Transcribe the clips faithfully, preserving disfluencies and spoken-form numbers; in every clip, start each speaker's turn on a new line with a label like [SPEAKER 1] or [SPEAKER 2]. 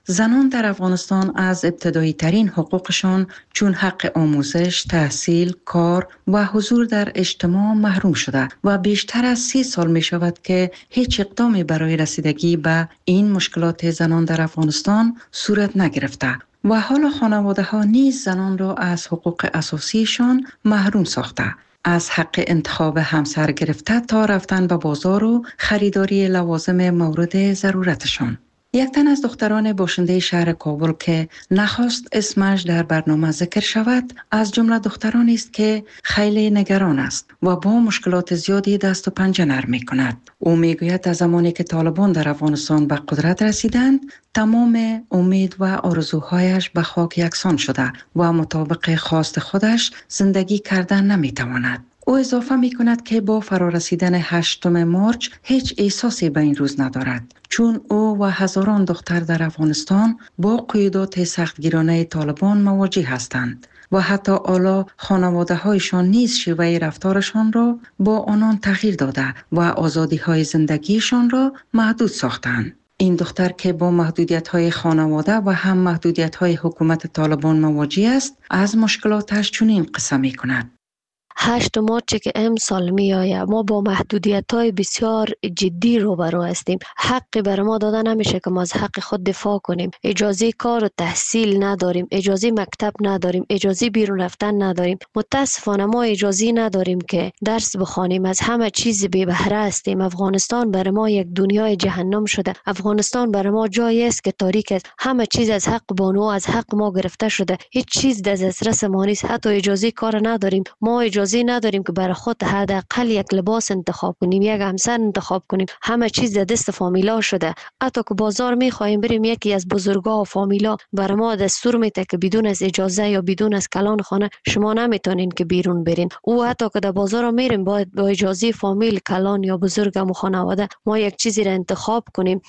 [SPEAKER 1] زنان در افغانستان از ابتدایی ترین حقوقشان چون حق آموزش، تحصیل، کار و حضور در اجتماع محروم شده و بیشتر از سی سال می شود که هیچ اقدامی برای رسیدگی به این مشکلات زنان در افغانستان صورت نگرفته و حالا خانواده ها نیز زنان را از حقوق اساسیشان محروم ساخته. از حق انتخاب همسر گرفته تا رفتن به بازار و خریداری لوازم مورد ضرورتشان. یک تن از دختران باشنده شهر کابل که نخواست اسمش در برنامه ذکر شود، از جمله دخترانی است که خیلی نگران است و با مشکلات زیادی دست و پنجه نرم می کند. او می گوید از زمانی که طالبان در افغانستان به قدرت رسیدند، تمام امید و آرزوهایش به خاک یکسان شده و مطابق خواست خودش زندگی کردن نمی تواند. او اضافه می کند که با فرارسیدن هشتم مارچ هیچ احساسی به این روز ندارد، چون او و هزاران دختر در افغانستان با قیودات سختگیرانه طالبان مواجه هستند و حتی حالا خانواده هایشان نیز شیوه رفتارشان را با آنان تغییر داده و آزادی های زندگیشان را محدود ساختند. این دختر که با محدودیت های خانواده و هم محدودیت های حکومت طالبان مواجه است، از مشکلاتش چنین قصه می کند.
[SPEAKER 2] هشت مارچ که امسال می آید، ما با محدودیت های بسیار جدی روبرو هستیم. حقی بر ما داده نمیشه که ما از حق خود دفاع کنیم. اجازه کار و تحصیل نداریم، اجازه مکتب نداریم، اجازه بیرون رفتن نداریم. متاسفانه ما اجازه نداریم که درس بخوانیم. از همه چیز بی بهره هستیم. افغانستان بر ما یک دنیای جهنم شده. افغانستان بر ما جایی است که تاریک است. همه چیز از حق بانو از حق ما گرفته شده. هیچ چیز در دسترس ما نیست. حتی اجازه کار نداریم. ما اجازه نداریم که برای خود حداقل یک لباس انتخاب کنیم، یک همسر انتخاب کنیم. همه چیز در دست فامیلا شده. حتی که بازار میخوایم بریم، یکی از بزرگا و فامیلا برای ما دستور میده که بدون از اجازه یا بدون از کلان خانه شما نمیتونین که بیرون برین. او حتی که در بازار میریم باید با اجازه فامیل، کلان یا بزرگم و خانواده ما یک چیزی را انتخاب کنیم.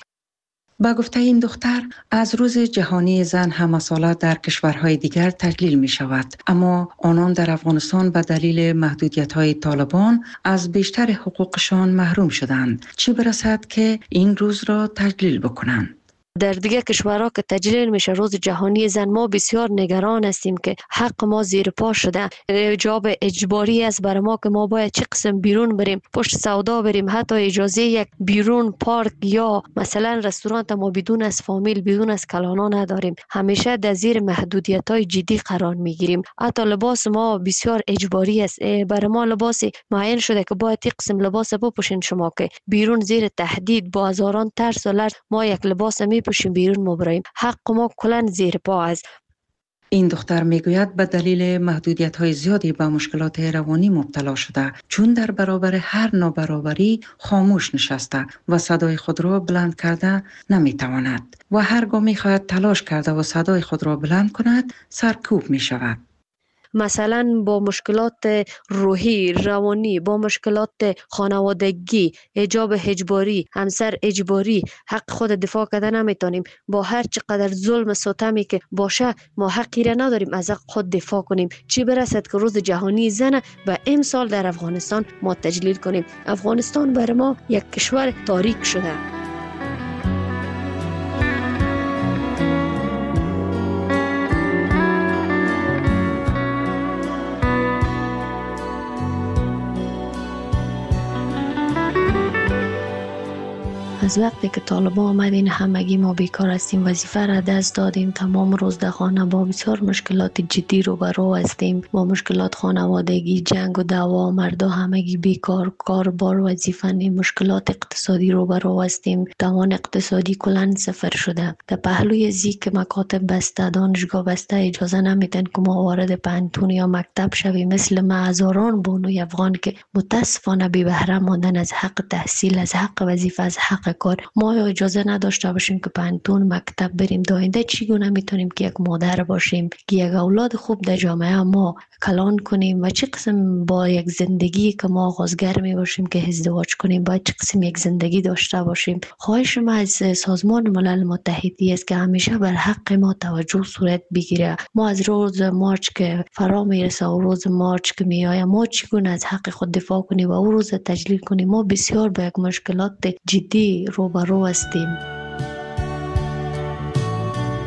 [SPEAKER 1] با گفته این دختر، از روز جهانی زن هم‌مساله در کشورهای دیگر تجلیل می شود، اما آنان در افغانستان به دلیل محدودیت‌های طالبان از بیشتر حقوقشان محروم شدند، چه برسد که این روز را تجلیل بکنند.
[SPEAKER 2] در دیگه کشورها که تجلیل میشه روز جهانی زن، ما بسیار نگران هستیم که حق ما زیر پا شده. جواب اجباری است برای ما که ما باید چه قسم بیرون بریم، پشت سودا بریم. حتی اجازه یک بیرون پارک یا مثلا رستوران ما بدون از فامیل، بدون از کلانا نداریم. همیشه در زیر محدودیت های جدی قرار میگیریم. حتی لباس ما بسیار اجباری است. برای ما لباس معین شده که باید یک قسم لباس بپوشین شما که بیرون زیر تهدید با هزاران ترس و لرز ما یک لباس می پوشیم بیرون مبرایم. حق ما کلن زیر پا است.
[SPEAKER 1] این دختر میگوید به دلیل محدودیت‌های زیادی به مشکلات روانی مبتلا شده، چون در برابر هر نابرابری خاموش نشسته و صدای خود را بلند کرده نمیتواند و هرگاه میخواهد تلاش کرده و صدای خود را بلند کند سرکوب میشود.
[SPEAKER 2] مثلا با مشکلات روحی، روانی، با مشکلات خانوادگی، حجاب اجباری، همسر اجباری، حق خود دفاع کرده نمیتونیم. با هر چقدر ظلم ستمی که باشه ما حقی را نداریم از حق خود دفاع کنیم. چی برسد که روز جهانی زن و امسال در افغانستان ما تجلیل کنیم. افغانستان برای ما یک کشور تاریک شده. از وقتی که طالبان آمدین همگی ما بیکار هستیم، وظیفه را دست دادیم، تمام روز در خانه با بسیار مشکلات جدی روبرو هستیم. با مشکلات خانوادگی، جنگ و دعوا، مردا همگی بیکار، کار بار وظیفه نیم، مشکلات اقتصادی روبرو هستیم. توان اقتصادی کلان صفر شده. در پهلوی زی که مکاتب بسته، دانشگاه بسته، اجازه نمیدن که ما وارد پانتون یا مکتب شویم. مثل ما هزاران بانوی افغان که متاسفانه بی بهره ماندن از حق تحصیل، از حق وظیفه، از حق کار. ما اجازه نداشته باشیم که پانتون مکتب بریم. داینده چگونه میتونیم که یک مادر باشیم که یک اولاد خوب در جامعه ما کلان کنیم و چه قسم با یک زندگی که ما آغازگر می باشیم که ازدواج کنیم باید چه قسم یک زندگی داشته باشیم. خواهش ما از سازمان ملل متحدی است که همیشه بر حق ما توجه صورت بگیره. ما از روز مارچ که فرا میرسه و روز مارچ که میآید ما چگونه از حق خود دفاع کنیم و او روز تجلیل کنیم. ما بسیار با یک مشکلات جدی روبرو هستیم.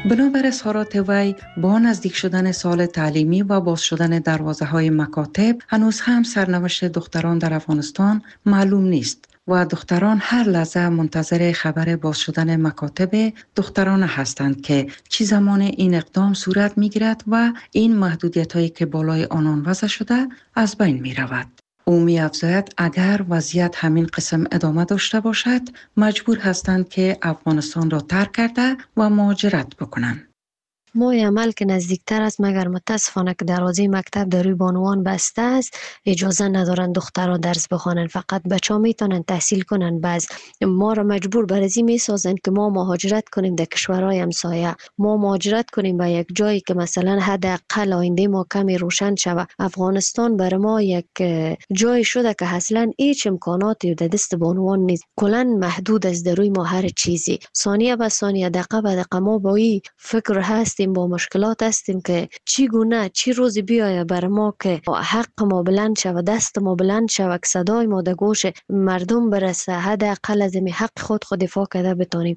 [SPEAKER 1] بنابر اظهارات وی با نزدیک شدن سال تعلیمی و باز شدن دروازه های مکاتب هنوز هم سرنوشت دختران در افغانستان معلوم نیست و دختران هر لحظه منتظر خبر باز شدن مکاتب دختران هستند که چی زمان این اقدام صورت می گیرد و این محدودیت هایی که بالای آنان وضع شده از بین می رود. او می افزاید اگر وضعیت همین قسم ادامه داشته باشد مجبور هستند که افغانستان را ترک کرده و مهاجرت بکنند.
[SPEAKER 2] ماه عمل که نزدیکتر است مگر متاسفانه که دروازه مکتب در روی بانوان بسته است، اجازه ندارند دخترها درس بخوانند، فقط بچه‌ها میتونن تحصیل کنند. بعض ما را مجبور بر ازی میسازند که ما مهاجرت کنیم در کشورهای همسایه، ما مهاجرت کنیم به یک جایی که مثلا حداقل آینده ما کمی روشن شود. افغانستان بر ما یک جای شده که اصلا هیچ امکاناتی در دست بانوان نیست، کلا محدود است در روی ما هر چیزی. ثانیه به ثانیه، دقیقه به دقیقه ما با این فکر هست با مشکلات هستیم که چی گونه چی روزی بیاید بر ما که حق ما بلند شود، دست ما بلند شود، صدای ما در گوش مردم برسه، حداقل از این حق خود خود دفاع کرده بتانیم.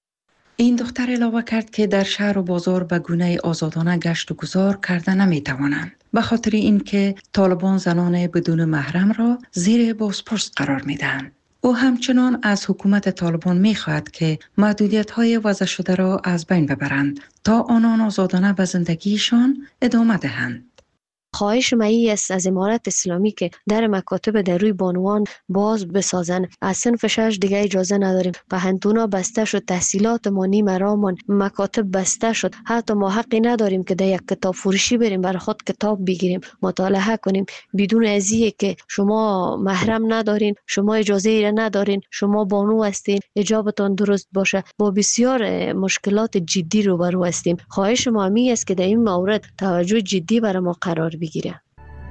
[SPEAKER 1] این دختر علاوه کرد که در شهر و بازار به گونه آزادانه گشت و گذار کرده نمی توانند به خاطر اینکه طالبان زنان بدون محرم را زیر بازپرس قرار می دهند. او همچنان از حکومت طالبان می خواهد که محدودیت‌های وضع شده را از بین ببرند تا آنان آزادانه به زندگیشان ادامه دهند.
[SPEAKER 2] خواهش مایی است از امارت اسلامی که در مکاتب در روی بانوان باز بسازن. از صنف شش دیگه اجازه نداریم. پهنتونا بسته شد، تحصیلات ما نیم رامون، مکاتب بسته شد. حتی ما حقی نداریم که در یک کتاب فروشی بریم برای خود کتاب بگیریم مطالعه کنیم بدون ازیه که شما محرم ندارین، شما اجازه ای ندارین، شما بانو هستین، حجابتان درست باشه. با بسیار مشکلات جدی روبرو هستیم. خواهش ما می است که در این مورد توجه جدی برای ما قرار بگیره.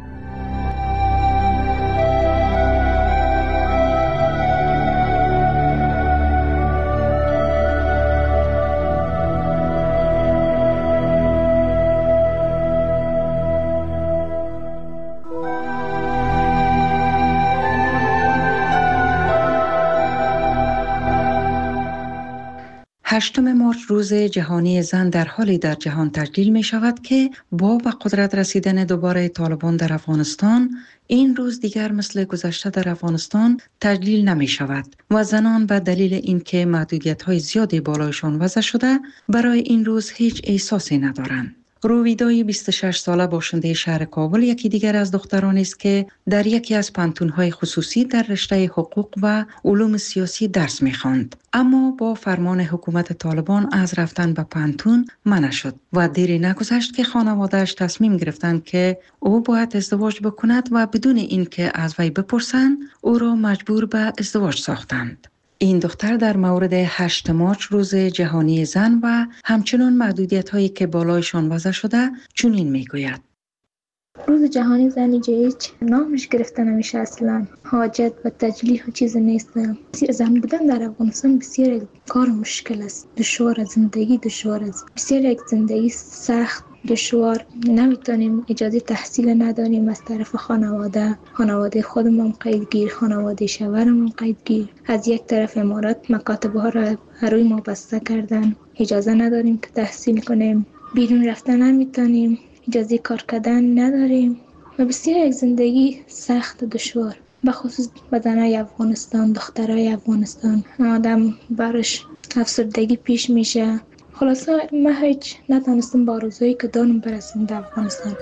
[SPEAKER 1] هشتم مارچ روز جهانی زن در حالی در جهان تجلیل می شود که با به قدرت رسیدن دوباره طالبان در افغانستان این روز دیگر مثل گذشته در افغانستان تجلیل نمی شود و زنان به دلیل اینکه محدودیت های زیادی بالایشان وضع شده برای این روز هیچ احساسی ندارند. رویدای بیست و شش ساله باشنده شهر کابل یکی دیگر از دخترانی است که در یکی از پانتون‌های خصوصی در رشته حقوق و علوم سیاسی درس می‌خواند، اما با فرمان حکومت طالبان از رفتن به پانتون منع شد و دیری نگذشت که خانواده‌اش تصمیم گرفتند که او باید ازدواج بکند و بدون اینکه از وی بپرسند او را مجبور به ازدواج ساختند. این دختر در مورد هشتم مارچ روز جهانی زن و همچنین محدودیت هایی که بالایشان وضع شده چنین میگوید:
[SPEAKER 3] روز جهانی زن هیچ نامش گرفته نمیشه، اصلا حاجت و تجلیل و چیز نیست. زن بودن در افغانستان بسیار کار مشکل است، دشوار، زندگی دشوار است، بسیار یک زندگی سخت دشوار. نمیتونیم اجازه تحصیل نداریم از طرف خانواده، خانواده خودمون قیدگیر، خانواده شوهرمون قیدگیر. از یک طرف امارات مکاتب ها را روی ما بسته کردن، اجازه نداریم که تحصیل کنیم، بیرون رفتن نمیتونیم، اجازه کار کردن نداریم و بسیار یک زندگی سخت و دشوار. به خصوص زنای افغانستان، دخترای افغانستان، آدم برش افسردگی پیش میشه. خلاصه من هیچ نتونستم با آرزویی که دارم برسم در افغانستان.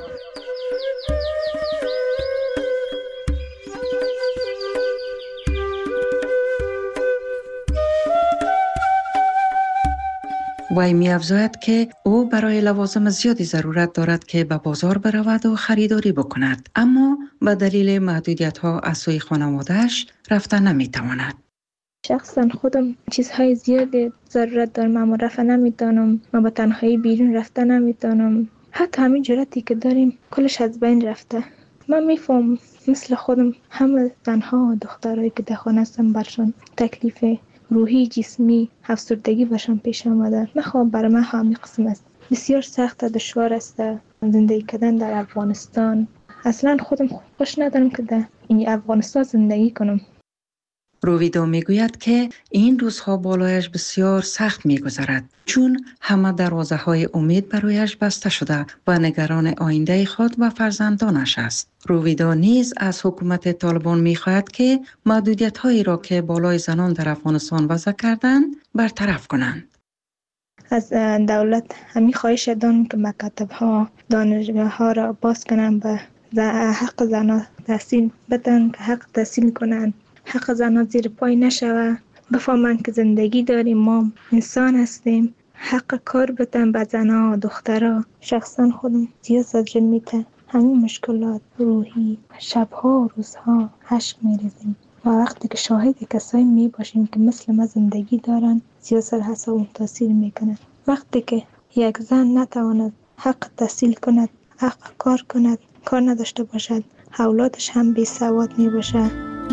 [SPEAKER 1] وی می افزاید که او برای لوازم زیادی ضرورت دارد که به بازار برود و خریداری بکند، اما به دلیل محدودیت ها از سوی خانواده‌اش رفتن نمی تواند.
[SPEAKER 3] شخصا خودم چیزهای زیادی ضرورت دارم اما رفتن نمیتونم، من با تنهایی بیرون رفتن نمیتونم. حتی همین جرأتی که داریم کلش از بین رفته. من میفهم مثل خودم همه زنها و دخترایی که در خانه هستن برشان تکلیف روحی، جسمی، افسردگی برشان پیش آمده. من برای من همین قسم است. بسیار سخت و دشوار است زندگی کردن در افغانستان. اصلا خودم خوش ندارم که در این افغانستان زندگی کنم.
[SPEAKER 1] رویدا میگوید که این روزها بالایش بسیار سخت میگذرد چون همه دروازه های امید برایش بسته شده و نگران آینده خود و فرزندانش است. رویدا نیز از حکومت طالبان میخواهد که محدودیت هایی را که بالای زنان در افغانستان وضع کردند برطرف کنند.
[SPEAKER 3] از دولت همین خواهش دارم که مکاتب ها دانشگاه ها را باز کنند و حق زنان تحصیل بدن که حق تحصیل کنند. حق زنان زیر پای نشوه، بفهمند که زندگی داریم، ما انسان هستیم. حق کار بدن به زنان و دخترها. شخصا خودم زیاد زجر میته، همین مشکلات روحی شبها و روزها عشق میریزیم و وقتی که شاهد کسایی می باشیم که مثل ما زندگی دارن زیاد سر حساب تاثیر میکنه. وقتی که یک زن نتواند حق تحصیل کند، حق کار کند، کار نداشته باشد، اولادش هم بی سواد می باشه.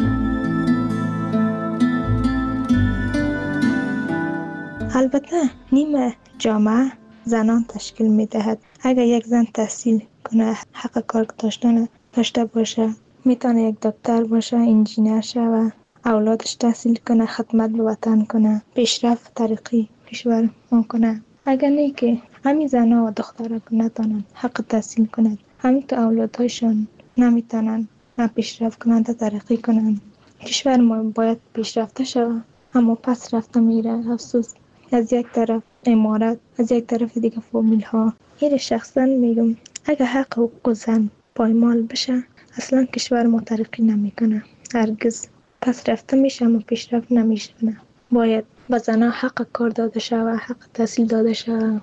[SPEAKER 3] البته نیمه جامعه زنان تشکیل می دهد. اگر یک زن تحصیل کنه، حق کار داشتن داشته باشه، میتونه یک دکتر باشه، انجینر شوه، اولادش تحصیل کنه، خدمت به وطن کنه، پیشرفت ترقی کشور کنه. اگر نه که همین زنها و دخترها نتونن حق تحصیل کنند، همین تو اولادهایشان نمیتونن نه پیشرفت کنند ترقی کنند. کشور ما باید پیشرفته شوه اما پس رفته میره. افسوس، از یک طرف امارات، از یک طرف دیگه فامیل ها. این شخصا میگم اگر حق حقوق زن پایمال بشه اصلا کشور ما ترقی نمیکنه، هرگز پس رفته میشه اما پیشرفت نمیشه. باید به زنها حق کار داده شود، حق تحصیل داده شود.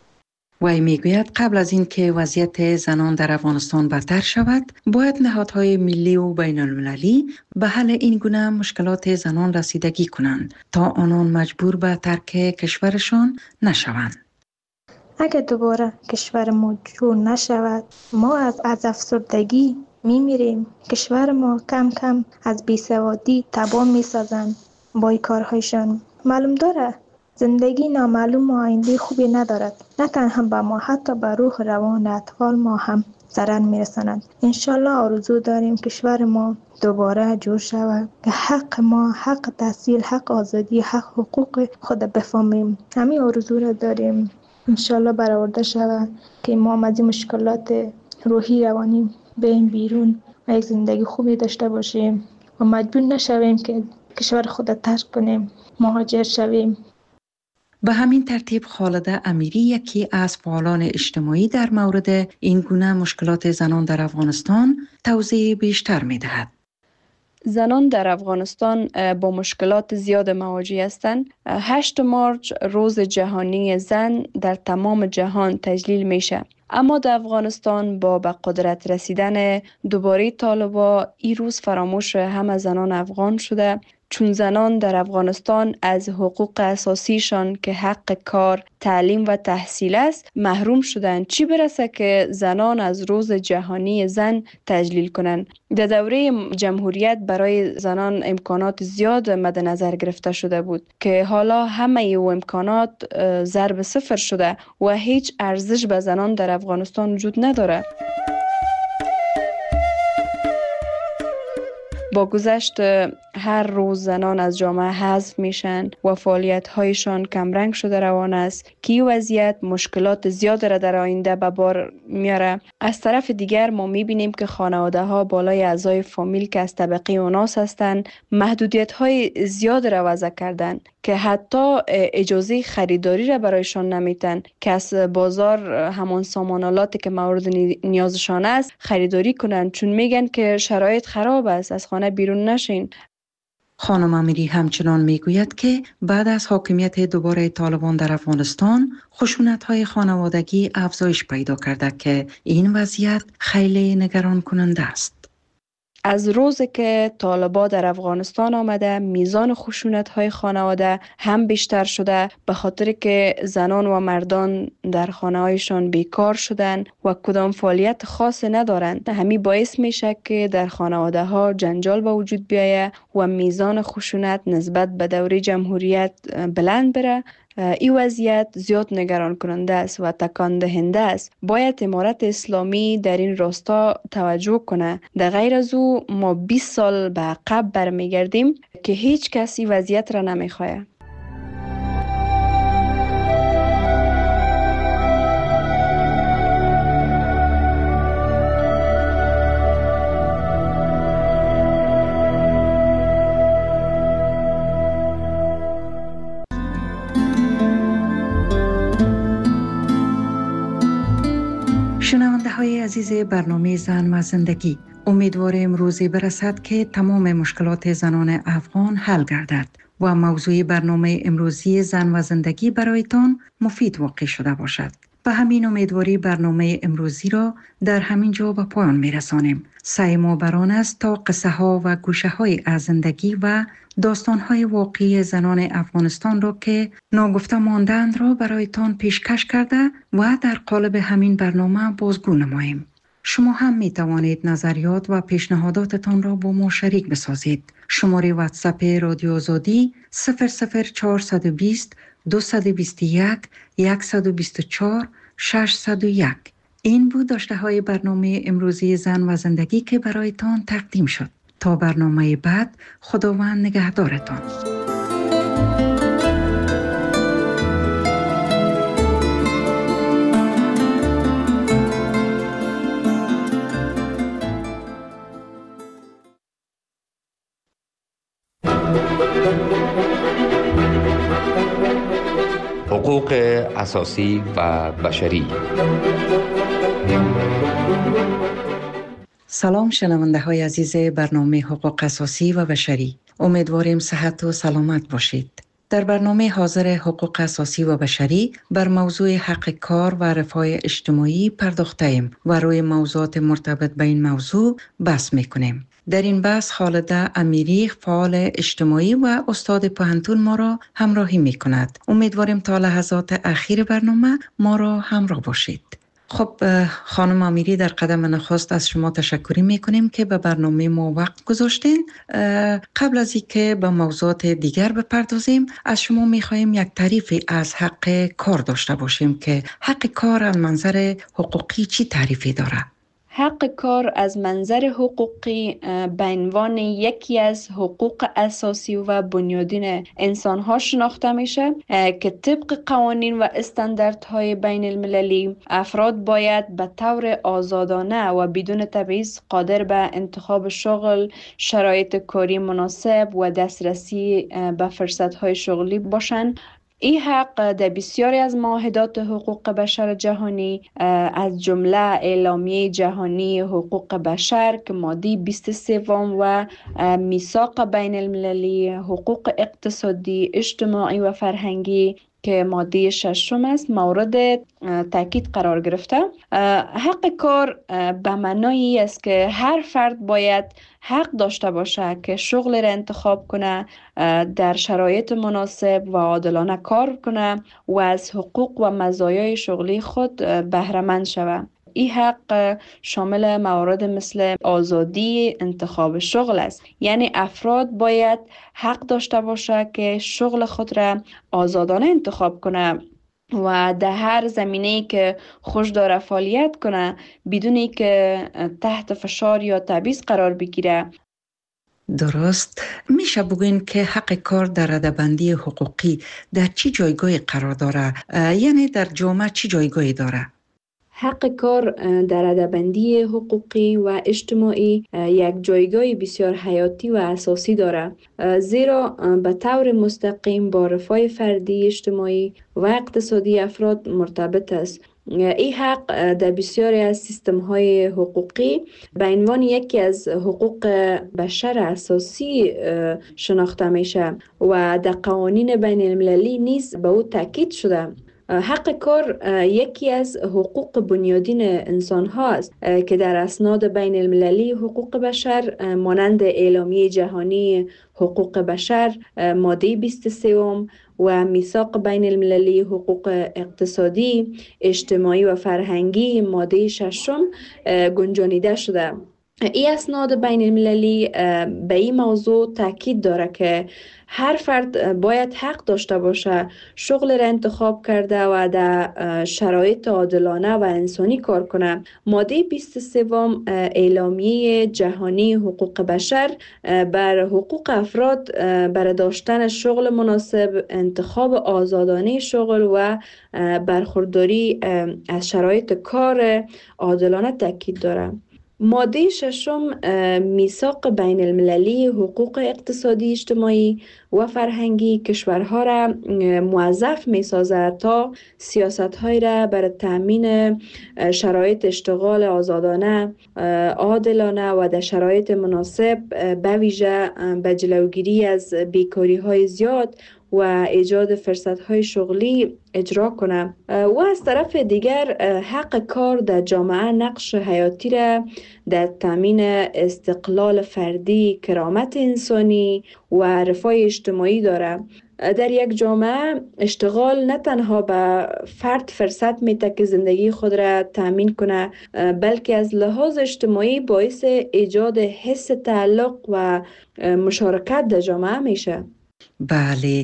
[SPEAKER 1] وی میگوید قبل از این که وضعیت زنان در افغانستان بدتر شود، باید نهادهای ملی و بین المللی به حل این گونه مشکلات زنان رسیدگی کنند تا آنان مجبور به ترک کشورشان نشوند.
[SPEAKER 3] اگر دوباره کشور ما جور نشود، ما از از افسردگی میمیریم. کشور ما کم کم از بیسوادی تباه میسازند با این کارهایشان. معلوم داره زندگی نامعلوم و آینده خوبی ندارد. نه تنها به ما، حتی به روح روان اطفال ما هم ضرر میرساند. انشالله آرزو داریم کشور ما دوباره جور شود که حق ما، حق تحصیل، حق آزادی، حق حقوق خود بفهمیم. همین آرزو را داریم. انشالله برآورده شود که ما از این مشکلات روحی روانی بریم بیرون و یک زندگی خوبی داشته باشیم و مجبور نشویم که کشور خود ترک کنیم، مهاجر شویم.
[SPEAKER 1] به همین ترتیب خالده امیری، یکی از فعالان اجتماعی، در مورد این گونه مشکلات زنان در افغانستان توضیح بیشتر می دهد.
[SPEAKER 4] زنان در افغانستان با مشکلات زیاد مواجه هستند. هشت مارچ روز جهانی زن در تمام جهان تجلیل میشه. اما در افغانستان با به قدرت رسیدن دوباره طالبا این روز فراموش همه زنان افغان شده، چون زنان در افغانستان از حقوق اساسیشان که حق کار، تعلیم و تحصیل است محروم شدند. چی برسه که زنان از روز جهانی زن تجلیل کنند. در دوره جمهوریت برای زنان امکانات زیاد مد نظر گرفته شده بود که حالا همه او امکانات ضرب صفر شده و هیچ ارزش به زنان در افغانستان وجود نداره. با گذشت هر روز زنان از جامعه حذف میشن و فعالیت‌هایشان کمرنگ شده روان است که این وضعیت مشکلات زیاد را در آینده به بار میاره. از طرف دیگر ما میبینیم که خانواده‌ها بالای اعضای فامیل که از طبقه اوناس هستند محدودیت‌های زیاد را وضع کردن که حتی اجازه خریداری را برایشان نمیتن که از بازار همان سامانالاتی که مورد نیازشان است خریداری کنند، چون میگن که شرایط خراب است، از خانه بیرون نشین.
[SPEAKER 1] خانم امیری همچنان میگوید که بعد از حاکمیت دوباره طالبان در افغانستان خشونت‌های خانوادگی افزایش پیدا کرده که این وضعیت خیلی نگران کننده است.
[SPEAKER 4] از روزی که طالبان در افغانستان آمده میزان خشونت‌های خانواده هم بیشتر شده، به خاطر که زنان و مردان در خانه‌هایشان بیکار شدن و کدام فعالیت خاص ندارند. همین باعث میشه که در خانواده‌ها جنجال به وجود بیاید و میزان خشونت نسبت به دوره جمهوریت بلند بره. این وضعیت زیاد نگران کننده است و تکان دهنده است. باید امارت اسلامی در این راستا توجه کنه. در غیر از او ما بیست سال به عقب برمیگردیم که هیچ کسی وضعیت را نمیخواه.
[SPEAKER 1] شنونده های عزیز برنامه زن و زندگی، امیدواریم روزی برسد که تمام مشکلات زنان افغان حل گردد و موضوع برنامه امروزی زن و زندگی برایتان مفید واقع شده باشد. به همین امیدواری برنامه امروزی را در همین جا به پایان می رسانیم. سعی ما بران است تا قصه ها و گوشه های از زندگی و داستان های واقعی زنان افغانستان را که ناگفته ماندند را برایتان پیشکش کرده و در قالب همین برنامه بازگو نماییم. شما هم می توانید نظریات و پیشنهاداتتان را با ما شریک بسازید. شماره واتساپ رادیو آزادی صفر صفر چهارصد و بیست دویست و بیست و یک صد و بیست و چهار ششصد و یک. این بود داشته های برنامه امروزی زن و زندگی که برایتان تقدیم شد. تا برنامه بعد، خداوند نگهدارتان.
[SPEAKER 5] حقوق اساسی و بشری.
[SPEAKER 1] سلام شنونده های عزیز برنامه حقوق اساسی و بشری. امیدواریم صحت و سلامت باشید. در برنامه حاضر حقوق اساسی و بشری بر موضوع حق کار و رفاه اجتماعی پرداخته ایم و روی موضوعات مرتبط به این موضوع بحث میکنیم. در این بحث خالده امیری، فعال اجتماعی و استاد پوهنتون ما را همراهی میکند. امیدواریم تا لحظات اخیر برنامه ما را همراه باشید. خب خانم امیری، در قدم نخست از شما تشکری میکنیم که به برنامه ما وقت گذاشتین. قبل از اینکه به موضوعات دیگر بپردازیم، از شما میخواهیم یک تعریفی از حق کار داشته باشیم که حق کار از منظر حقوقی چی تعریفی داره؟
[SPEAKER 4] حق کار از منظر حقوقی به عنوان یکی از حقوق اساسی و بنیادین انسان‌ها شناخته میشه که طبق قوانین و استانداردهای بین المللی افراد باید به طور آزادانه و بدون تبعیض قادر به انتخاب شغل، شرایط کاری مناسب و دسترسی به فرصت‌های شغلی باشند. این حق در بسیاری از معاهدات حقوق بشر جهانی از جمله اعلامیه جهانی حقوق بشر که ماده بیست و سه و میثاق بین المللی حقوق اقتصادی، اجتماعی و فرهنگی که ماده ششم است مورد تاکید قرار گرفته. حق کار به معنای است که هر فرد باید حق داشته باشه که شغل را انتخاب کنه، در شرایط مناسب و عادلانه کار کنه و از حقوق و مزایای شغلی خود بهره مند شود. این حق شامل موارد مثل آزادی انتخاب شغل است، یعنی افراد باید حق داشته باشه که شغل خود را آزادانه انتخاب کنه و در هر زمینه‌ای که خوش داره فعالیت کنه بدون که تحت فشار یا تبعیض قرار بگیره.
[SPEAKER 1] درست. میشه بگوین که حق کار در رده‌بندی حقوقی در چی جایگاهی قرار داره؟ یعنی در جامعه چی جایگاهی داره؟
[SPEAKER 4] حق کار در رده‌بندی حقوقی و اجتماعی یک جایگاه بسیار حیاتی و اساسی دارد، زیرا به طور مستقیم با رفاه فردی، اجتماعی و اقتصادی افراد مرتبط است. این حق در بسیاری از سیستم‌های حقوقی به عنوان یکی از حقوق بشر اساسی شناخته میشه و در قوانین بین المللی نیز به او تاکید شده. حق کار یکی از حقوق بنیادین انسان ها است که در اسناد بین المللی حقوق بشر مانند اعلامیه جهانی حقوق بشر ماده بیست و سه و میثاق بین المللی حقوق اقتصادی، اجتماعی و فرهنگی ماده ششم گنجانیده شده. این اسناد بین المللی به این موضوع تاکید داره که هر فرد باید حق داشته باشه شغل را انتخاب کرده و در شرایط عادلانه و انسانی کار کنه. ماده بیست و سه اعلامیه جهانی حقوق بشر بر حقوق افراد بر داشتن شغل مناسب، انتخاب آزادانه شغل و برخورداری از شرایط کار عادلانه تاکید داره. ماده ششم میثاق بین المللی حقوق اقتصادی، اجتماعی و فرهنگی کشورها را موظف می سازد تا سیاست های را برای تامین شرایط اشتغال آزادانه، عادلانه و در شرایط مناسب به ویژه به جلوگیری از بیکاری های زیاد و ایجاد فرصت های شغلی اجرا کنه. و از طرف دیگر حق کار در جامعه نقش حیاتی را در تامین استقلال فردی، کرامت انسانی و رفاه اجتماعی داره. در یک جامعه اشتغال نه تنها به فرد فرصت میده که زندگی خود را تامین کنه، بلکه از لحاظ اجتماعی باعث ایجاد حس تعلق و مشارکت در جامعه میشه.
[SPEAKER 1] بله،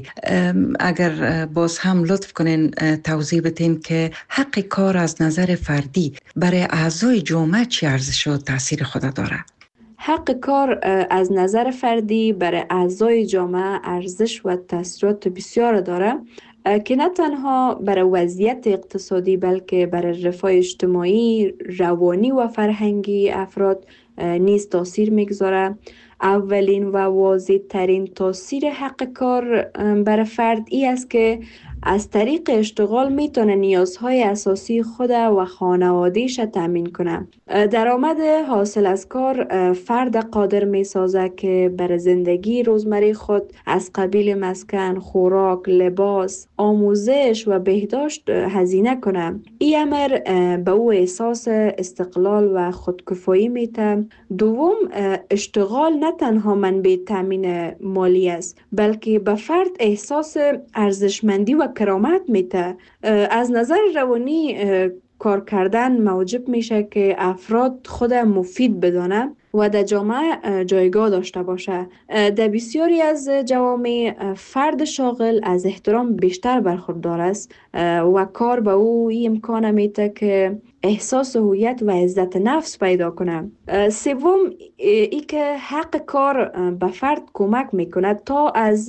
[SPEAKER 1] اگر باز هم لطف کنین توضیح بدین که حق کار از نظر فردی برای اعضای جامعه چی ارزش و تاثیر خود داره؟
[SPEAKER 4] حق کار از نظر فردی برای اعضای جامعه ارزش و تاثیرات بسیار داره که نه تنها برای وضعیت اقتصادی بلکه برای رفاه اجتماعی، روانی و فرهنگی افراد نیز تاثیر میگذاره. اولین و واضح ترین تاثیر حق کار برای فرد ای است که از طریق اشتغال میتونه نیازهای اساسی خود و خانوادهش تامین کنه. درآمد حاصل از کار فرد قادر میسازه که برای زندگی روزمره خود از قبیل مسکن، خوراک، لباس، آموزش و بهداشت هزینه کنه. این امر به او احساس استقلال و خودکفایی میده. دوم، اشتغال نه تنها منبع تامین مالی است بلکه به فرد احساس ارزشمندی و کرامت میده. از نظر روانی کار کردن موجب میشه که افراد خود مفید بدانه و در جامعه جایگاه داشته باشه. در بسیاری از جوامع فرد شاغل از احترام بیشتر برخوردار است و کار به او این امکان میده که احساس هویت و عزت نفس پیدا کنه. سوم، ای که حق کار به فرد کمک میکنه تا از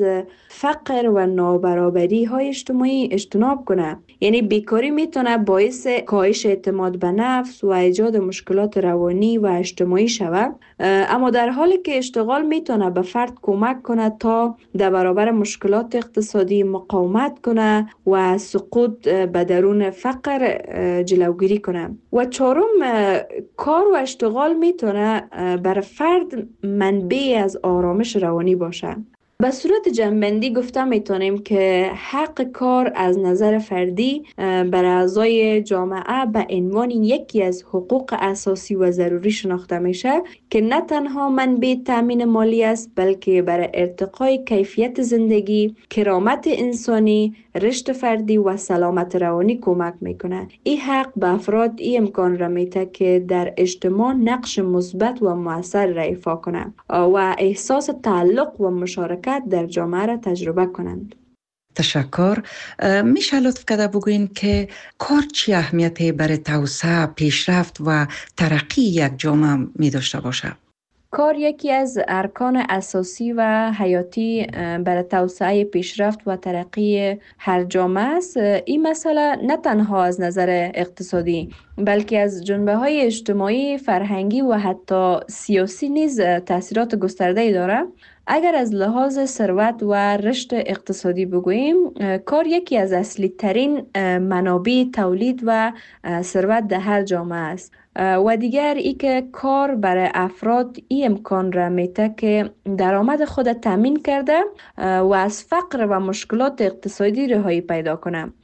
[SPEAKER 4] فقر و نابرابری های اجتماعی اجتناب کنه. یعنی بیکاری میتونه باعث کاهش اعتماد به نفس و ایجاد مشکلات روانی و اجتماعی شود، اما در حالی که اشتغال میتونه به فرد کمک کنه تا در برابر مشکلات اقتصادی مقاومت کنه و سقوط به درون فقر جلوگیری کنه. و چهارم، کار و اشتغال میتونه برای فرد منبع از آرامش روانی باشه. به صورت جنبندی گفته میتونیم که حق کار از نظر فردی برای اعضای جامعه به عنوان یکی از حقوق اساسی و ضروری شناخته میشه که نه تنها منبع تامین مالی است بلکه برای ارتقای کیفیت زندگی، کرامت انسانی، رشد فردی و سلامت روانی کمک میکنه. این حق به افراد این امکان را میده که در اجتماع نقش مثبت و مؤثر را ایفا کنند و احساس تعلق و مشارکت در جامعه را تجربه کنند.
[SPEAKER 1] تشکر. میشه لطف کرده بگوین که کار چی اهمیتی برای توسعه، پیشرفت و ترقی یک جامعه می داشته باشه؟
[SPEAKER 4] کار یکی از ارکان اساسی و حیاتی برای توسعه، پیشرفت و ترقی هر جامعه است. این مسئله نه تنها از نظر اقتصادی بلکه از جنبه‌های اجتماعی، فرهنگی و حتی سیاسی نیز تاثیرات گسترده‌ای دارد. اگر از لحاظ ثروت و رشد اقتصادی بگوییم، کار یکی از اصلی ترین منابع تولید و ثروت در هر جامعه است. و دیگر ای که کار برای افراد این امکان را میده که درآمد خود تامین کرده و از فقر و مشکلات اقتصادی رهایی پیدا کنه.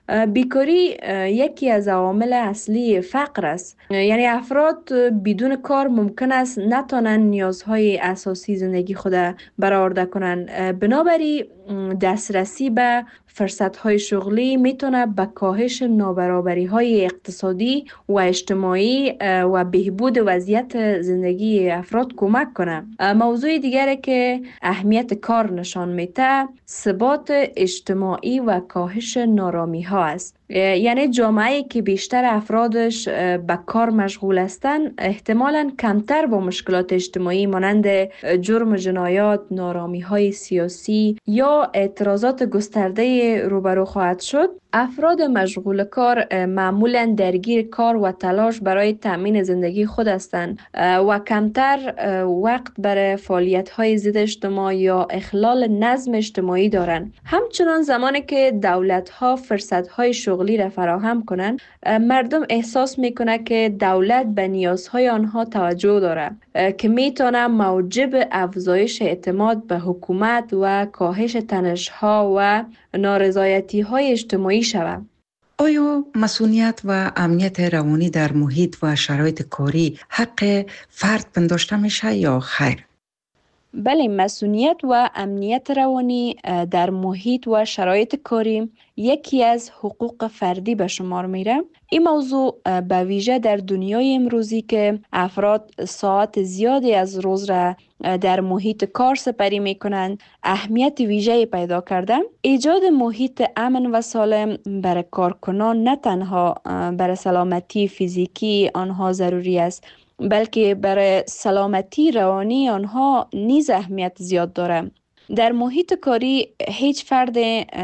[SPEAKER 4] بیکاری یکی از عوامل اصلی فقر است. یعنی افراد بدون کار ممکن است نتوانند نیازهای اساسی زندگی خود برآورده کنند. بنابراین دسترسی به فرصت‌های شغلی میتونه به کاهش نابرابری‌های اقتصادی و اجتماعی و بهبود وضعیت زندگی افراد کمک کنه. موضوع دیگری که اهمیت کار نشان میده ثبات اجتماعی و کاهش نارامی‌ها است. یعنی جامعه‌ای که بیشتر افرادش به کار مشغول هستند احتمالاً کمتر با مشکلات اجتماعی مانند جرم و جنایات، نارامی‌های سیاسی یا اعتراضات گسترده روبرو خواهد شد. افراد مشغول کار معمولاً درگیر کار و تلاش برای تأمین زندگی خود هستند و کمتر وقت برای فعالیت‌های ضد اجتماع یا اخلال نظم اجتماعی دارند. همچنان زمانی که دولت‌ها فرصت‌های شغلی را فراهم کنند، مردم احساس می‌کنند که دولت به نیازهای آنها توجه دارد که می‌تواند موجب افزایش اعتماد به حکومت و کاهش تنش‌ها و نارضایتی‌های اجتماعی شود.
[SPEAKER 1] آیا مسئولیت و امنیت روانی در محیط و شرایط کاری حق فرد پنداشته میشه یا خیر؟
[SPEAKER 4] بله، مسئولیت و امنیت روانی در محیط و شرایط کاری یکی از حقوق فردی به شمار میره. این موضوع به ویژه در دنیای امروزی که افراد ساعت زیادی از روز را در محیط کار سپری میکنند اهمیت ویژه‌ای پیدا کرده. ایجاد محیط امن و سالم برای کارکنان نه تنها برای سلامتی فیزیکی آنها ضروری است، بلکه برای سلامتی روانی آنها نیز اهمیت زیاد دارد. در محیط کاری هیچ فرد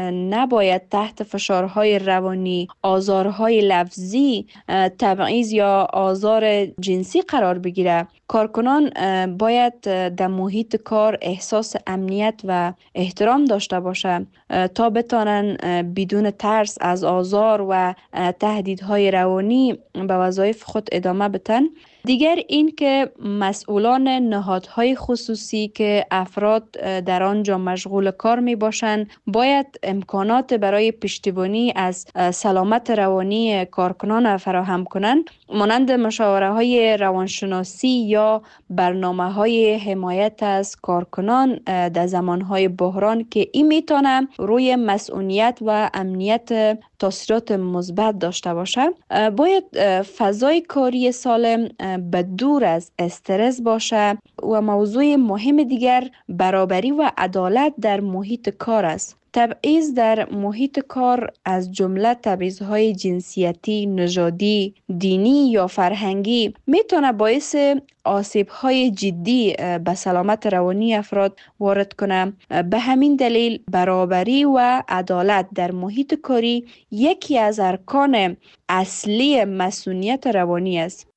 [SPEAKER 4] نباید تحت فشارهای روانی، آزارهای لفظی، تبعیض یا آزار جنسی قرار بگیرد. کارکنان باید در محیط کار احساس امنیت و احترام داشته باشند تا بتوانند بدون ترس از آزار و تهدیدهای روانی به وظایف خود ادامه بدن. دیگر این که مسئولان نهادهای خصوصی که افراد در آنجا مشغول کار می باشند باید امکانات برای پشتیبانی از سلامت روانی کارکنان فراهم کنند، مانند مشاوره های روانشناسی یا برنامه های حمایت از کارکنان در زمان های بحران که این میتونه روی مسئولیت و امنیت تاثیرات مثبت داشته باشد. باید فضای کاری سالم به دور از استرس باشه و موضوع مهم دیگر برابری و عدالت در محیط کار است. تبعیض در محیط کار از جمله تبعیض‌های جنسیتی، نژادی، دینی یا فرهنگی میتونه باعث آسیب‌های جدی به سلامت روانی افراد وارد کنه. به همین دلیل برابری و عدالت در محیط کاری یکی از ارکان اصلی مسئولیت روانی است.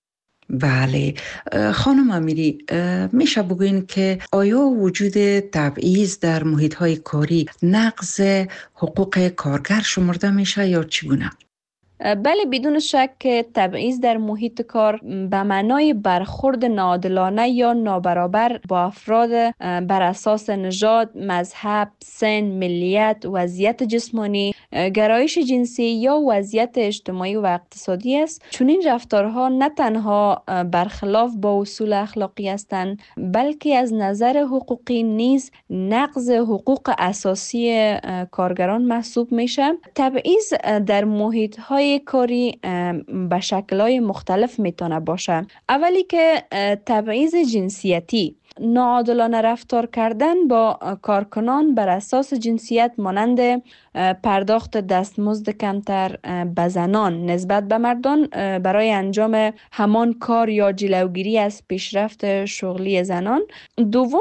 [SPEAKER 1] بله خانم امیری، میشه بگوین که آیا وجود تبعیض در محیط‌های کاری نقض حقوق کارگر شمرده میشه یا چگونه؟
[SPEAKER 4] بله، بدون شک تبعیض در محیط کار به معنای برخورد ناعادلانه یا نابرابر با افراد بر اساس نژاد، مذهب، سن، ملیت، وضعیت جسمانی، گرایش جنسی یا وضعیت اجتماعی و اقتصادی است. چون این رفتارها نه تنها برخلاف با اصول اخلاقی هستند، بلکه از نظر حقوقی نیز نقض حقوق اساسی کارگران محسوب میشه. تبعیض در محیط‌های کاری به شکل‌های مختلف میتونه باشه. اولی که تبعیض جنسیتی، ناعادلانه رفتار کردن با کارکنان بر اساس جنسیت مانند پرداخت دستمزد کمتر به زنان نسبت به مردان برای انجام همان کار یا جلوگیری از پیشرفت شغلی زنان. دوم،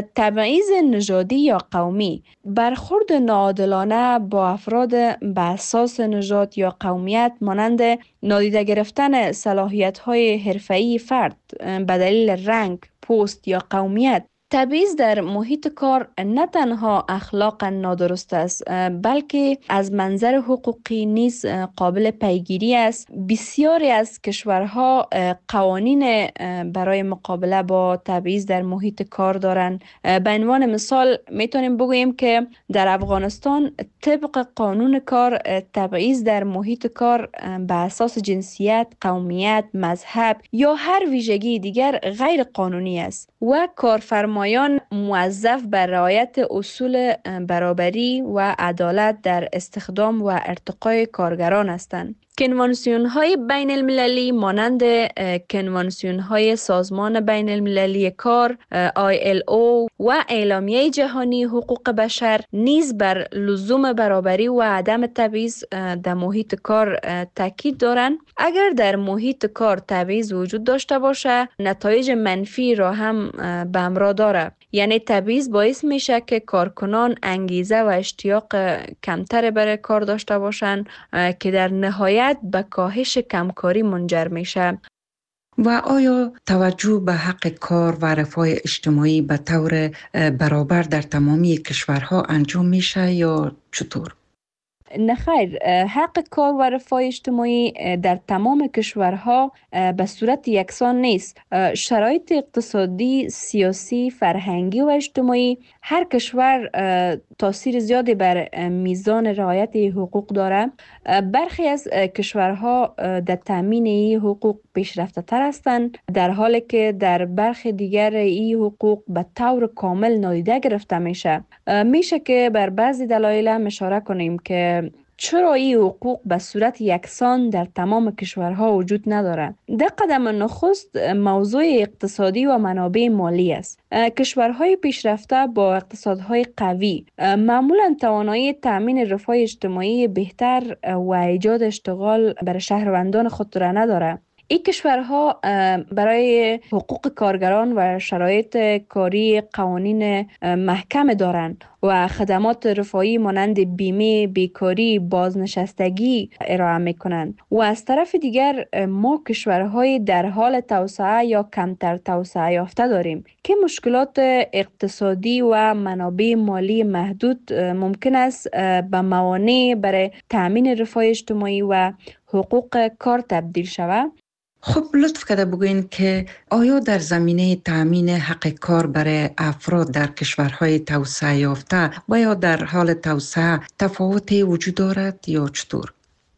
[SPEAKER 4] تبعیض نژادی یا قومی، برخورد ناعادلانه با افراد به اساس نژاد یا قومیت مانند نادیده گرفتن صلاحیت‌های حرفه‌ای فرد به دلیل رنگ، پوست یا قومیت. تبعیض در محیط کار نه تنها اخلاقا نادرست است بلکه از منظر حقوقی نیز قابل پیگیری است. بسیاری از کشورها قوانین برای مقابله با تبعیض در محیط کار دارند. به عنوان مثال میتونیم بگوییم که در افغانستان طبق قانون کار تبعیض در محیط کار به اساس جنسیت، قومیت، مذهب یا هر ویژگی دیگر غیر قانونی است و کارفرمایان موظف بر رعایت اصول برابری و عدالت در استخدام و ارتقای کارگران هستند. کنوانسیون های بین المللی مانند کنوانسیون های سازمان بین المللی کار آی ال او و اعلامیه جهانی حقوق بشر نیز بر لزوم برابری و عدم تبعیض در محیط کار تاکید دارند. اگر در محیط کار تبعیض وجود داشته باشه نتایج منفی را هم به همراه داره. یعنی تبعیض باعث میشه که کارکنان انگیزه و اشتیاق کمتر برای کار داشته باشند که در نهایت به کاهش کمکاری منجر میشه.
[SPEAKER 1] و آیا توجه به حق کار و رفاه اجتماعی به طور برابر در تمامی کشورها انجام میشه یا چطور؟
[SPEAKER 4] نه خیر، حق کار و رفاه اجتماعی در تمام کشورها به صورت یکسان نیست. شرایط اقتصادی، سیاسی، فرهنگی و اجتماعی هر کشور تاثیر زیادی بر میزان رعایت حقوق داره. برخی از کشورها در تامین این حقوق پیشرفته تر هستند، در حالی که در برخی دیگر این حقوق به طور کامل نادیده گرفته میشه. میشه که بر بعضی دلایل اشاره کنیم که چرا این حقوق به صورت یکسان در تمام کشورها وجود نداره. در قدم نخست موضوع اقتصادی و منابع مالی است. کشورهای پیشرفته با اقتصادهای قوی معمولا توانایی تامین رفاه اجتماعی بهتر و ایجاد اشتغال برای شهروندان خود را نداره. این کشورها برای حقوق کارگران و شرایط کاری قوانین محکم دارند و خدمات رفاهی مانند بیمه، بیکاری، بازنشستگی ارائه میکنند. و از طرف دیگر ما کشورهای در حال توسعه یا کمتر توسعه یافته داریم که مشکلات اقتصادی و منابع مالی محدود ممکن است به موانع برای تامین رفاه اجتماعی و حقوق کار تبدیل شود.
[SPEAKER 1] خب لطف کرده بگوین که آیا در زمینه تامین حق کار برای افراد در کشورهای توسعه یافته و یا در حال توسعه تفاوتی وجود دارد یا چطور؟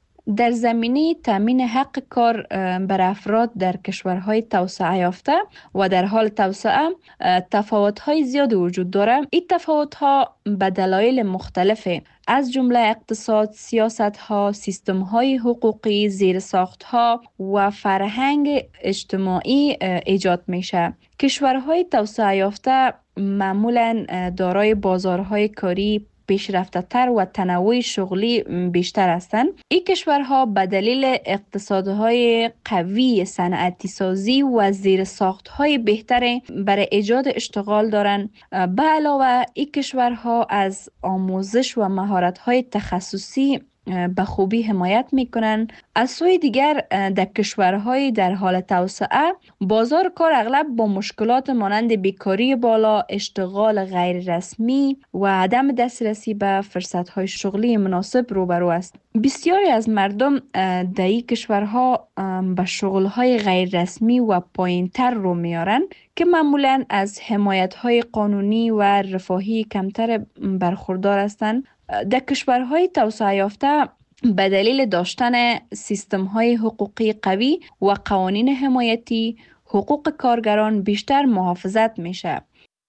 [SPEAKER 4] در زمینه تامین حق کار بر افراد در کشورهای توسعه یافته و در حال توسعه تفاوت‌های زیادی وجود دارد. این تفاوت‌ها به دلایل مختلفه، از جمله اقتصاد، سیاست‌ها، سیستم‌های حقوقی، زیرساخت‌ها و فرهنگ اجتماعی ایجاد میشه. کشورهای توسعه یافته معمولاً دارای بازارهای کاری پیشرفته تر و تنوع شغلی بیشتر هستند. این کشورها به دلیل اقتصادهای قوی، صنعتی سازی و زیرساختهای بهتر برای ایجاد اشتغال دارند. به علاوه این کشورها از آموزش و مهارت‌های تخصصی به خوبی حمایت میکنند. از سوی دیگر در کشورهای در حال توسعه بازار کار اغلب با مشکلات مانند بیکاری بالا، اشتغال غیر رسمی و عدم دسترسی به فرصتهای شغلی مناسب روبرو است. بسیاری از مردم در این کشورها به شغلهای غیر رسمی و پایینتر رو میارن که معمولاً از حمایتهای قانونی و رفاهی کمتر برخوردار هستند. در کشورهای توسعه یافته به دلیل داشتن سیستم‌های حقوقی قوی و قوانین حمایتی، حقوق کارگران بیشتر محافظت میشه.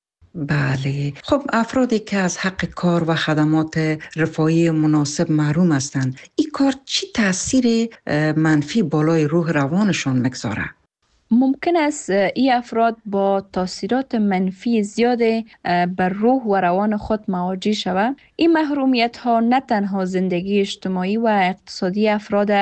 [SPEAKER 1] بله، خب افرادی که از حق کار و خدمات رفاهی مناسب محروم هستند، این کار چی تاثیر منفی بالای روح روانشان میگذاره؟
[SPEAKER 4] ممکن است این افراد با تاثیرات منفی زیاد بر روح و روان خود مواجه شوند. این محرومیت ها نه تنها زندگی اجتماعی و اقتصادی افراد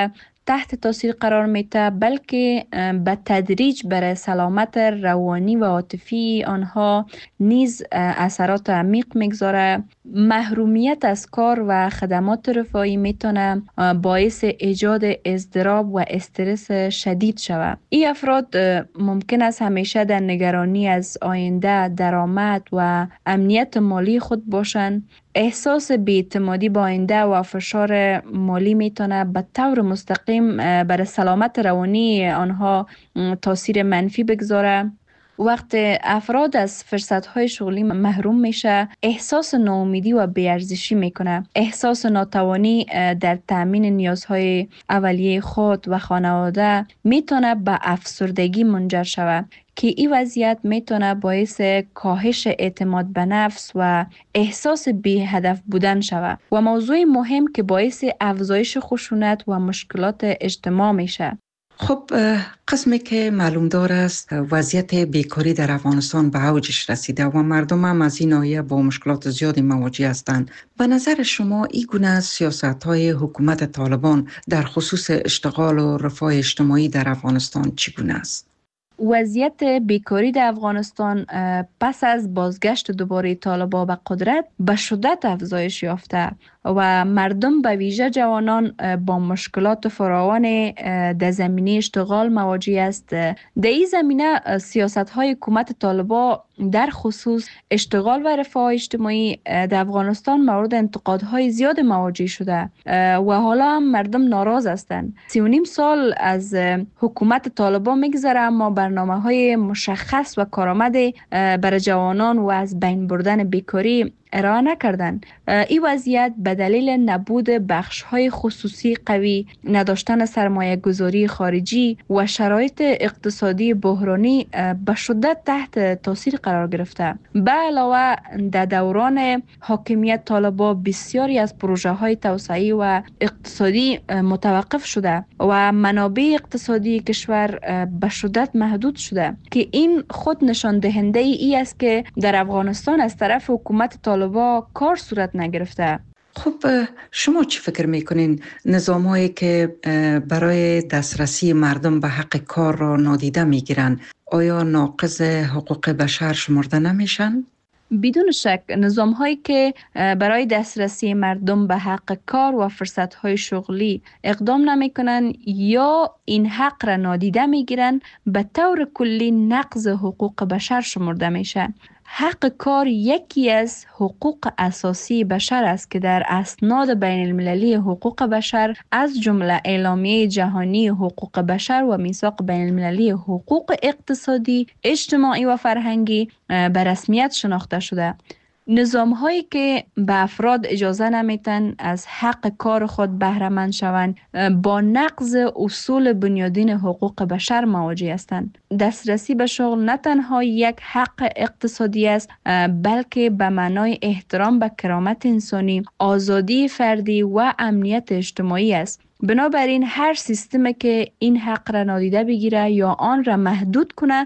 [SPEAKER 4] تحت تاثیر قرار میده، بلکه به تدریج برای سلامت روانی و عاطفی آنها نیز اثرات عمیق میگذاره. محرومیت از کار و خدمات رفاهی میتونه باعث ایجاد اضطراب و استرس شدید شود. این افراد ممکن است همیشه در نگرانی از آینده، درآمد و امنیت مالی خود باشند. احساس بی‌اعتمادی با آینده و فشار مالی میتونه به طور مستقیم بر سلامت روانی آنها تاثیر منفی بگذاره. وقت افراد از فرصت‌های شغلی محروم میشه، احساس ناامیدی و بی‌ارزشی میکنه. احساس ناتوانی در تامین نیازهای اولیه خود و خانواده میتونه به افسردگی منجر شود که این وضعیت میتونه باعث کاهش اعتماد به نفس و احساس بی هدف بودن شود و موضوع مهم که باعث افزایش خشونت و مشکلات اجتماع میشه.
[SPEAKER 1] خب قسمی که معلوم دار است وضعیت بیکاری در افغانستان به اوجش رسیده و مردم هم از این ناحیه با مشکلات زیادی مواجه هستند. به نظر شما این گونه سیاست‌های حکومت طالبان در خصوص اشتغال و رفاه اجتماعی در افغانستان چگونه است؟
[SPEAKER 4] وضعیت بیکاری در افغانستان پس از بازگشت دوباره طالبان به قدرت به شدت افزایش یافته و مردم به ویژه جوانان با مشکلات فراوان در زمینه اشتغال مواجه است. در این زمینه سیاست‌های حکومت طالبان در خصوص اشتغال و رفاه اجتماعی در افغانستان مورد انتقادهای زیاد مواجه شده و حالا هم مردم ناراض هستند. سی و نیم سال از حکومت طالبان میگذره اما برنامه‌های مشخص و کارآمد برای جوانان و از بین بردن بیکاری ارائه نکردن. این وضعیت به دلیل نبود بخش‌های خصوصی قوی، نداشتن سرمایه گذاری خارجی و شرایط اقتصادی بحرانی به شدت تحت تاثیر قرار گرفته. به علاوه در دوران حاکمیت طالبان بسیاری از پروژه‌های توسعه‌ای و اقتصادی متوقف شده و منابع اقتصادی کشور به شدت محدود شده که این خود نشان دهنده ای است که در افغانستان از طرف حکومت طالبان با کار صورت نگرفته.
[SPEAKER 1] خب شما چی فکر میکنین نظام هایی که برای دسترسی مردم به حق کار را نادیده میگیرن آیا ناقض حقوق بشر شمرده نمیشن؟
[SPEAKER 4] بدون شک نظام هایی که برای دسترسی مردم به حق کار و فرصت های شغلی اقدام نمی کنن یا این حق را نادیده می گیرن به طور کلی نقض حقوق بشر شمرده میشه. حق کار یکی از حقوق اساسی بشر است که در اسناد بین المللی حقوق بشر از جمله اعلامیه جهانی حقوق بشر و میثاق بین المللی حقوق اقتصادی، اجتماعی و فرهنگی به رسمیت شناخته شده. نظام هایی که به افراد اجازه نمیتن از حق کار خود بهره مند شوند با نقض اصول بنیادین حقوق بشر مواجه هستند. دسترسی به شغل نه تنها یک حق اقتصادی است بلکه به معنای احترام به کرامت انسانی، آزادی فردی و امنیت اجتماعی است. بنابراین هر سیستمی که این حق را نادیده بگیره یا آن را محدود کنه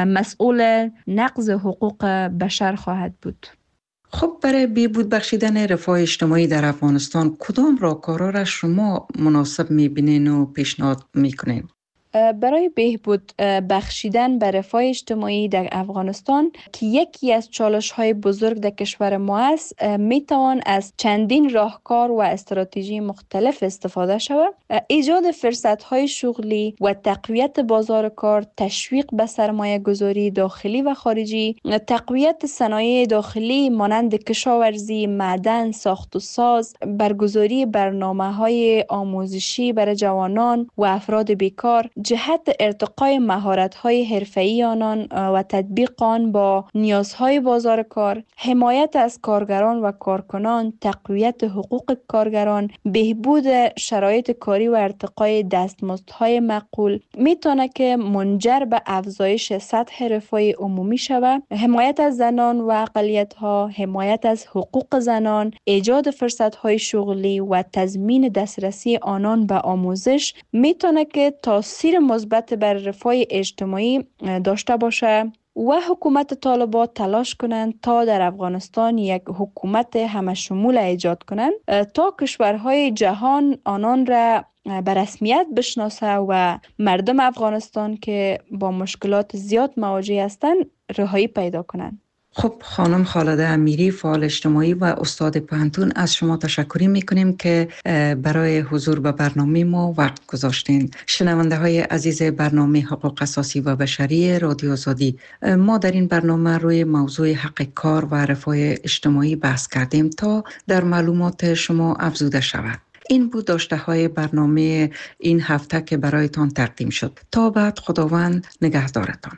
[SPEAKER 4] مسئول نقض حقوق بشر خواهد بود.
[SPEAKER 1] خب برای بهبود بخشیدن رفاه اجتماعی در افغانستان کدام راهکارها را شما مناسب می‌بینین و پیشنهاد می‌کنین؟
[SPEAKER 4] برای بهبود بخشیدن به رفاه اجتماعی در افغانستان که یکی از چالش‌های بزرگ در کشور ما است، میتوان از چندین راهکار و استراتژی مختلف استفاده شود. ایجاد فرصت‌های شغلی و تقویت بازار کار، تشویق به سرمایه گذاری داخلی و خارجی، تقویت صنایع داخلی مانند کشاورزی، معدن، ساخت و ساز، برگزاری برنامه‌های آموزشی برای جوانان و افراد بیکار، جهت ارتقای مهارت‌های حرفه‌ای آنان و تطبیق آن با نیازهای بازار کار، حمایت از کارگران و کارکنان، تقویت حقوق کارگران، بهبود شرایط کاری و ارتقای دستمزدهای معقول میتونه که منجر به افزایش سطح رفاه عمومی شود. حمایت از زنان و اقلیت‌ها، حمایت از حقوق زنان، ایجاد فرصت‌های شغلی و تضمین دسترسی آنان به آموزش میتونه که تاثیر مثبت بر رفاه اجتماعی داشته باشه. و حکومت طالبان تلاش کنند تا در افغانستان یک حکومت همه شمول ایجاد کنند تا کشورهای جهان آنان را به رسمیت بشناسه و مردم افغانستان که با مشکلات زیاد مواجه هستند رهایی پیدا کنند.
[SPEAKER 1] خب خانم خالده امیری، فعال اجتماعی و استاد پوهنتون، از شما تشکر میکنیم که برای حضور به برنامه ما وقت گذاشتین. شنونده های عزیز برنامه حقوق اساسی و بشری رادیو آزادی، ما در این برنامه روی موضوع حق کار و رفاه اجتماعی بحث کردیم تا در معلومات شما افزوده شود. این بود داشته های برنامه این هفته که برایتان تقدیم شد. تا بعد، خداوند نگهدارتان.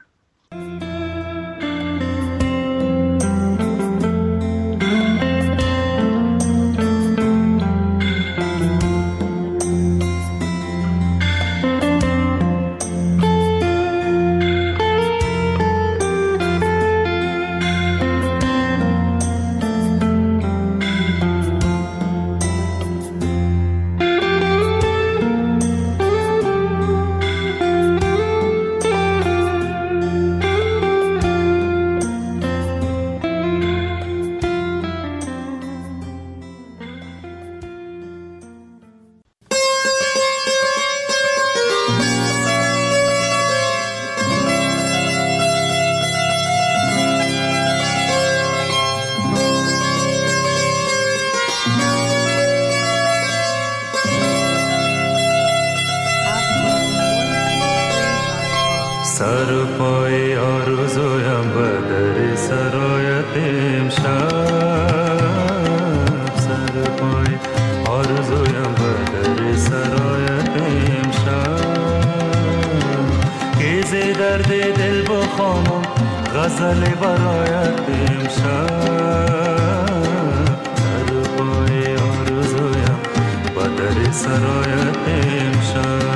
[SPEAKER 6] سر پای آرزویم به در سرایت امشب، سر پای آرزویم به در سرایت امشب، که ز درد دل بخوانم غزل برایت امشب، سر پای آرزویم به در سرایت امشب.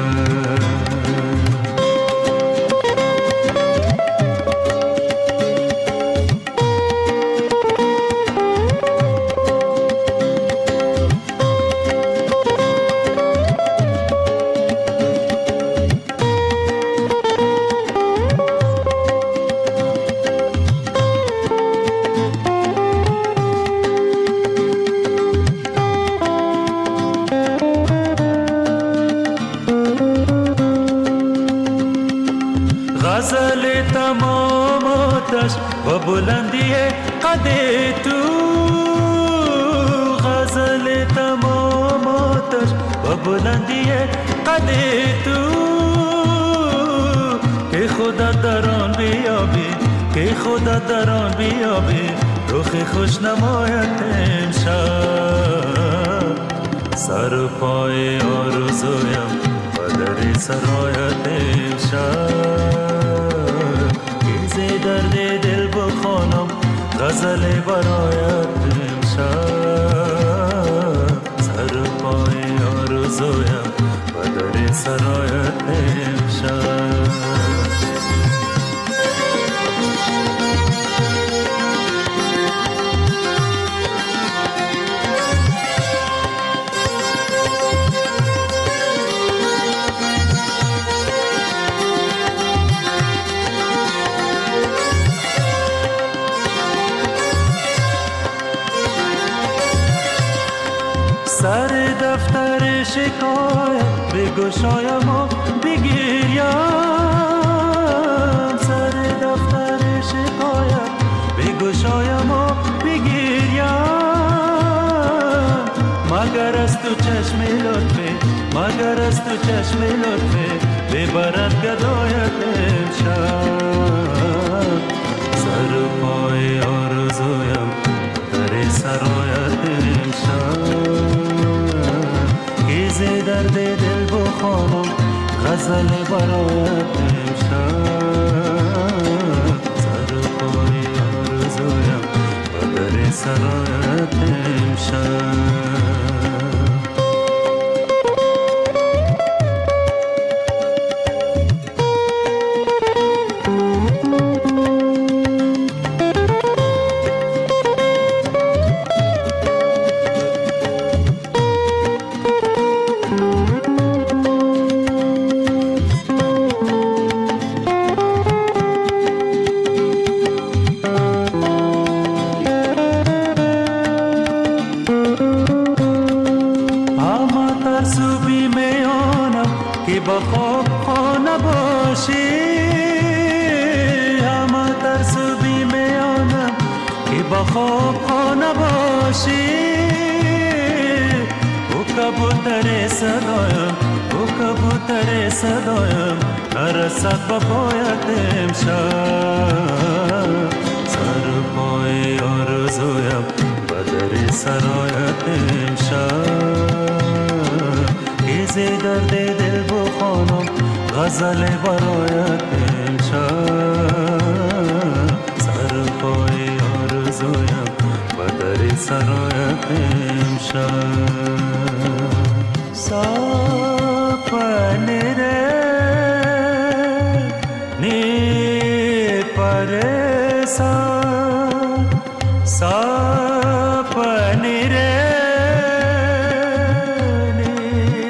[SPEAKER 6] غزل تمام آتش و بلندی قد تو، غزل تمام آتش و بلندی قد تو، که خدا در آن بیابی، که خدا در آن بیابی، رخ خوش نمایت امشب، سر پای آرزویم و در سرایت امشب، درد دل بخوانم غزل برایت امشب، سر پای آرزویم و در سرایت امشب. سر دفتر شکایت بگشایم و بگیریم، سر دفتر شکایت بگشایم و بگیریم، مگر از تو چشم لطفه، مگر از تو چشم لطفه، ببرد گدایت امشب، سر پای آرزویم در سرایت امشب، ز درد دل بخوانم غزل برایت امشب، سر پای آرزویم و در سرایت امشب. با خواب خانه باشی، همه ترس و بیمیانم که با خواب خانه باشی. او کبوتر صدایم، او کبوتر صدایم، نرسد با پایت امشب. سر پای آرزویم بدر سرایت امشب. ایزی درد دل بخوانم غزل برایت امشب. سر پای آرزویم بدر سرایت امشب. سپنی ره نی پرسان، سپنی ره نی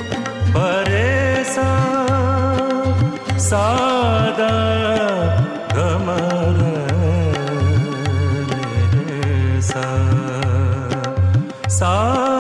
[SPEAKER 6] پرسان، سادا گمر نرسان.